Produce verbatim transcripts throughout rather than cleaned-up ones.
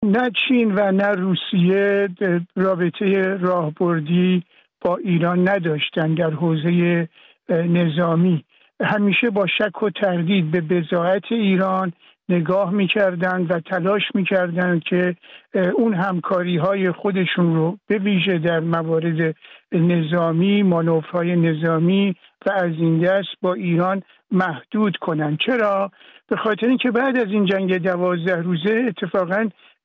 نه چین و نه روسیه رابطه راهبردی با ایران نداشتن در حوزه نظامی. همیشه با شک و تردید به بضاعت ایران نگاه می‌کردند و تلاش می‌کردند که اون همکاری‌های خودشون رو به ویژه در موارد نظامی، مانورهای نظامی و از این دست با ایران محدود کنند. چرا؟ به خاطر اینکه بعد از این جنگ دوازده روزه اتفاقاً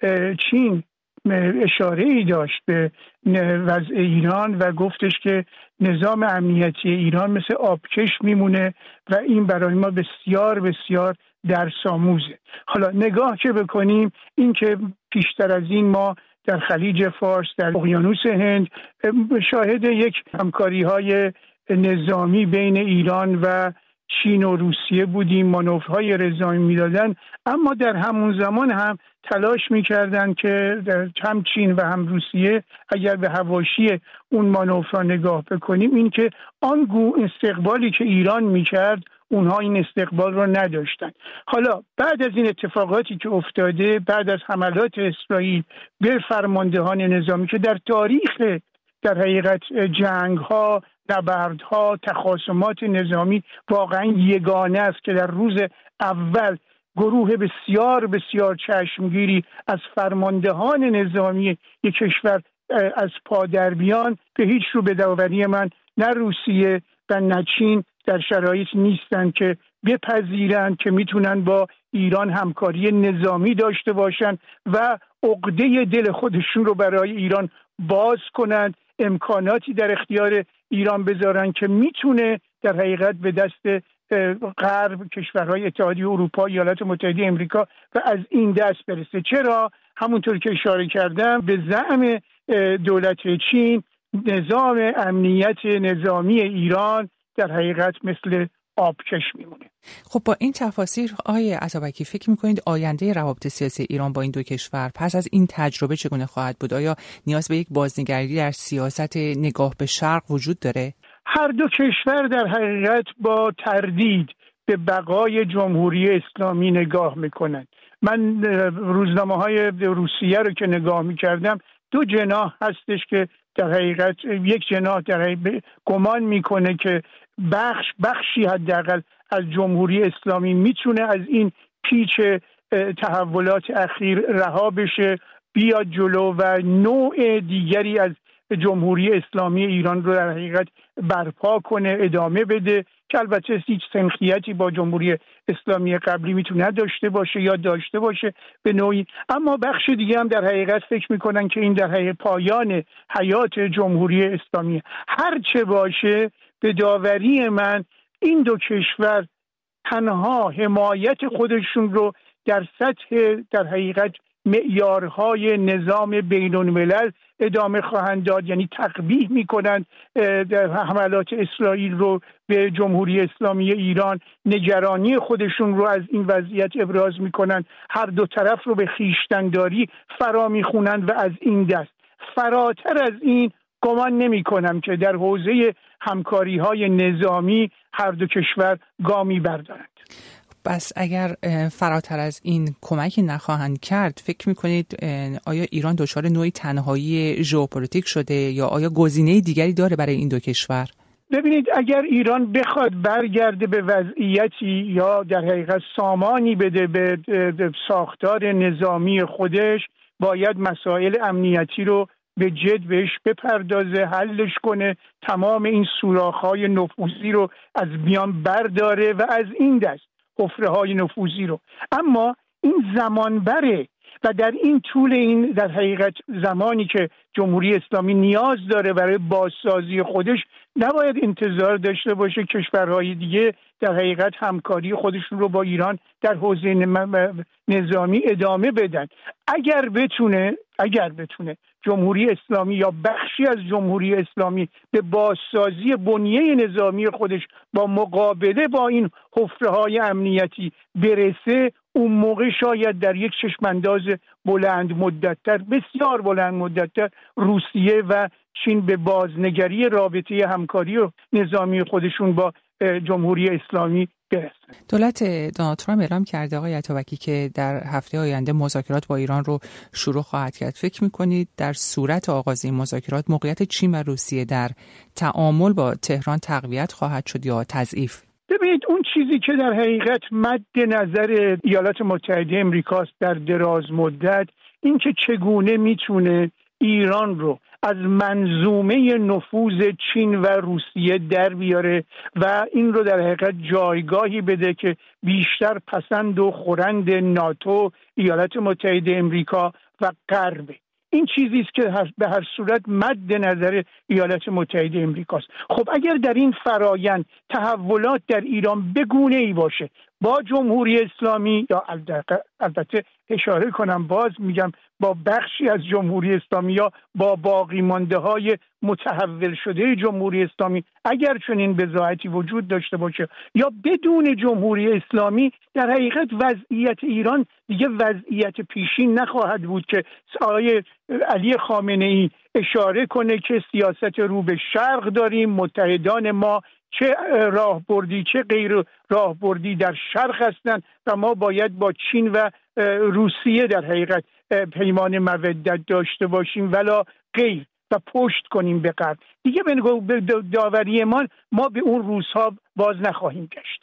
چین اشاره ای داشت به وضع ایران و گفتش که نظام امنیتی ایران مثل آبکش میمونه و این برای ما بسیار بسیار درس آموزه. حالا نگاه که بکنیم این که پیشتر از این ما در خلیج فارس، در اقیانوس هند شاهد یک همکاری های نظامی بین ایران و چین و روسیه بودیم، مانورهای نظامی میدادن، اما در همون زمان هم تلاش میکردن که هم چین و هم روسیه اگر به حواشی اون مانورها نگاه بکنیم این که آن استقبالی که ایران میکرد اونها این استقبال رو نداشتن. حالا بعد از این اتفاقاتی که افتاده، بعد از حملات اسرائیل به فرماندهان نظامی که در تاریخ در حقیقت جنگ ها، نبردها، تخاصمات نظامی واقعا یگانه است که در روز اول گروه بسیار بسیار چشمگیری از فرماندهان نظامی یک کشور از پا در بیان، به هیچ رو به داوری من نه روسیه و نه چین در شرایط نیستن که بپذیرند که میتونن با ایران همکاری نظامی داشته باشن و عقده دل خودشون رو برای ایران باز کنند، امکاناتی در اختیار ایران بذارن که میتونه در حقیقت به دست غرب، کشورهای اتحادیه اروپا، ایالات متحده امریکا و از این دست برسه. چرا؟ همونطور که اشاره کردم به زعم دولت چین نظام امنیت نظامی ایران در حقیقت مثل آبکش میمونه. خب با این تفاسیر آقای عطابکی فکر میکنید آینده روابط سیاسی ایران با این دو کشور پس از این تجربه چگونه خواهد بود؟ آیا نیاز به یک بازنگری در سیاست نگاه به شرق وجود داره؟ هر دو کشور در حقیقت با تردید به بقای جمهوری اسلامی نگاه میکنند. من روزنامه‌های روسیه رو که نگاه میکردم دو جناح هستش که در حقیقت یک جناح در حقیقت گمان میکنه که بخش بخشی حداقل از جمهوری اسلامی میتونه از این پیچ تحولات اخیر رها بشه، بیاد جلو و نوع دیگری از جمهوری اسلامی ایران رو در حقیقت برپا کنه، ادامه بده، که البته هیچ سنخیتی با جمهوری اسلامی قبلی میتونه داشته باشه یا داشته باشه به نوعی. اما بخش دیگه هم در حقیقت فکر میکنن که این در حقیقت پایان حیات جمهوری اسلامی. هر چه باشه به داوری من این دو کشور تنها حمایت خودشون رو در سطح در حقیقت معیارهای نظام بین‌الملل ادامه خواهند داد، یعنی تقبیح میکنند حملات اسرائیل رو به جمهوری اسلامی ایران، نگرانی خودشون رو از این وضعیت ابراز میکنند، هر دو طرف رو به خویشتن‌داری فرا میخونند و از این دست فراتر از این گمان نمی کنم که در حوزه همکاری های نظامی هر دو کشور گامی بردارند. بس اگر فراتر از این کمکی نخواهند کرد فکر میکنید آیا ایران دچار نوعی تنهایی ژئوپلیتیک شده یا آیا گزینه دیگری داره برای این دو کشور؟ ببینید اگر ایران بخواد برگرده به وضعیتی یا در حقیقت سامانی بده به ساختار نظامی خودش، باید مسائل امنیتی رو به جد بهش بپردازه، حلش کنه، تمام این سوراخ‌های نفوذی رو از میان برداره و از این دست حفره‌های نفوذی رو. اما این زمان بره و در این طول این در حقیقت زمانی که جمهوری اسلامی نیاز داره برای بازسازی خودش، نباید انتظار داشته باشه کشورهای دیگه در حقیقت همکاری خودشون رو با ایران در حوزه نظامی ادامه بدن. اگر بتونه اگر بتونه جمهوری اسلامی یا بخشی از جمهوری اسلامی به بازسازی بنیه نظامی خودش با مقابله با این حفره‌های امنیتی برسه، اون موقع شاید در یک چشمانداز بلند مدت‌تر، بسیار بلند مدت‌تر، روسیه و چین به بازنگری رابطه همکاری و نظامی خودشون با جمهوری اسلامی برسن. دولت دونالد ترامپ اعلام کرده آقای عطابکی که در هفته آینده مذاکرات با ایران رو شروع خواهد کرد. فکر می‌کنید در صورت آغاز این مذاکرات موقعیت چین و روسیه در تعامل با تهران تقویت خواهد شد یا تضعیف؟ ببینید اون چیزی که در حقیقت مد نظر ایالات متحده امریکاست در دراز مدت، این که چگونه میتونه ایران رو از منظومه نفوذ چین و روسیه در بیاره و این رو در حقیقت جایگاهی بده که بیشتر پسند و خورند ناتو، ایالات متحده امریکا و غرب. این چیزی است که به هر صورت مد نظر ایالات متحده امریکاست. خب اگر در این فرایند تحولات در ایران به گونه‌ای باشه با جمهوری اسلامی، یا البته اشاره کنم باز میگم با بخشی از جمهوری اسلامی یا با باقی مانده های متحول شده جمهوری اسلامی، اگر چنین بضاعتی وجود داشته باشه یا بدون جمهوری اسلامی، در حقیقت وضعیت ایران دیگه وضعیت پیشین نخواهد بود که آقای علی خامنه ای اشاره کنه که سیاست رو به شرق داریم، متحدان ما چه راهبردی چه غیر راهبردی در شرق هستند و ما باید با چین و روسیه در حقیقت پیمان مودت داشته باشیم ولا غیر و پشت کنیم به غرب. دیگه به داوری ما ما به اون روزها باز نخواهیم گشت.